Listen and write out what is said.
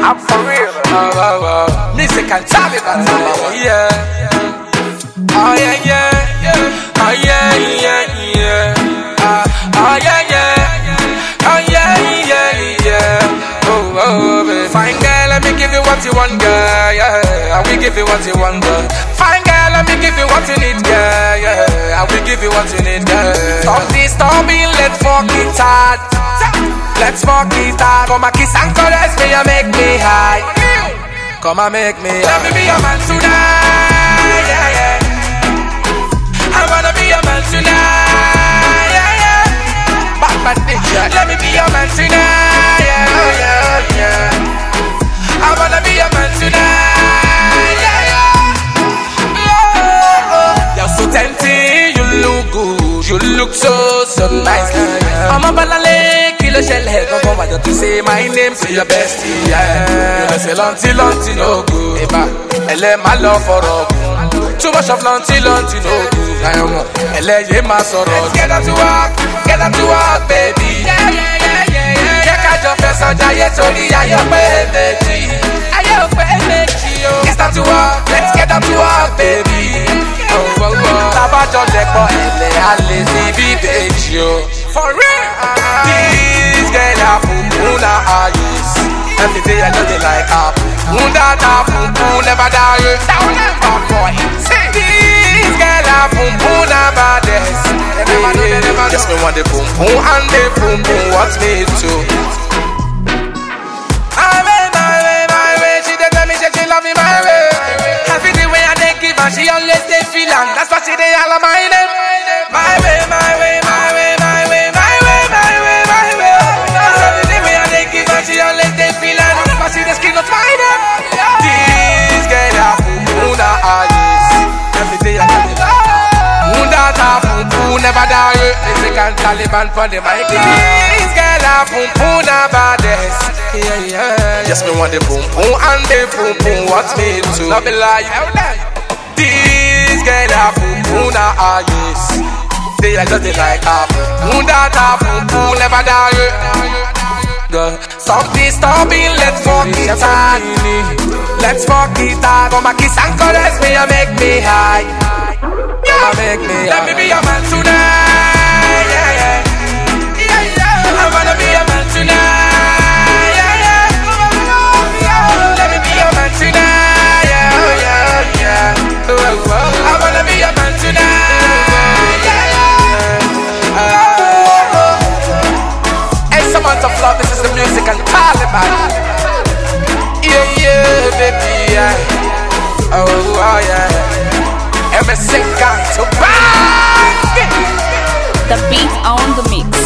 I'm for real. Music and Taliban. Yeah. Oh yeah, yeah. Oh yeah, yeah, yeah. Oh yeah, yeah. Oh yeah, yeah, yeah. Oh, oh, baby. Fine girl, let me give you what you want, girl. Yeah, I will give you what you want, girl. Fine girl, let me give you what you need, girl. Yeah, I will give you what you need, girl. Stop this, stop me, let's fuck it hard. Let's fuck it hard. Come and kiss and caress me and make me high. Come and make me high. Let me be your man tonight. Yeah, yeah. I wanna be your man tonight. Yeah, yeah. Batman Ninja. Let me be your man tonight. Yeah, yeah, yeah. I wanna be your man tonight. Yeah, yeah. Yeah. You're so tempting. You look good. You look so nice. I'm a balale. Kilo shell head, don't come out to say my name, say your bestie, yeah. You know say lunty no good. Eba, ele my love for a good. Too much of lunty no good. I am ele ye my sorrow. Let's get up to work, baby. Yeah, yeah, yeah, yeah, yeah. Check out your face on Jaya Tony, I am energy. It's time to work, let's get up to work, baby. Oh, oh, oh. Tabajo leko ele lazy baby, yo. For real. This girl a puna ayis. Every day I just like her. Puna da puna never die. Down never boy. This girl a puna badass. Never. Just me want the boom boom and the boom boom. What's me too? My way. She dey tell me she love me my way. Every day when I dey give her, she always dey feel am. That's why she dey all of my name. My way. She always dey feel and but she the skin not mine. This girl a puna ayis. Every day I get it. Puna ta puna never die. Music and Taliban for the mic. This girl a puna badass. Yeah, yeah. Just me want the boom boom and the boom boom. What's me to? Not be lie. This girl a puna ayis. They are just like a puna ta puna never die. Stop this, stop it, let's fuck it hard. Let's fuck it hard. Come and kiss and caress me and make me high. Yeah, make me high. Let me be your man tonight. Yeah, yeah. Yeah, yeah. I wanna be your man tonight. Yeah, yeah. Let me be your man tonight. Yeah, yeah, yeah. I wanna be your man tonight. Yeah, yeah. Amount of love, this is the music and Taliban. Yeah, yeah, baby, yeah. Oh, yeah. MSC guy to bang. The beat on the mix.